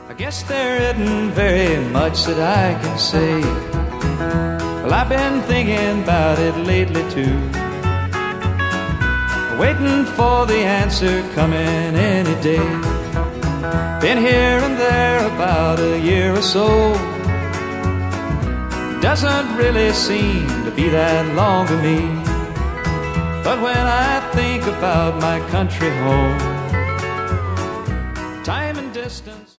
I guess there isn't very much that I can say. Well, I've been thinking about it lately too, waiting for the answer coming any day. Been here and there about a year or so. Doesn't really seem to be that long to me. But when I think about my country home, time and distance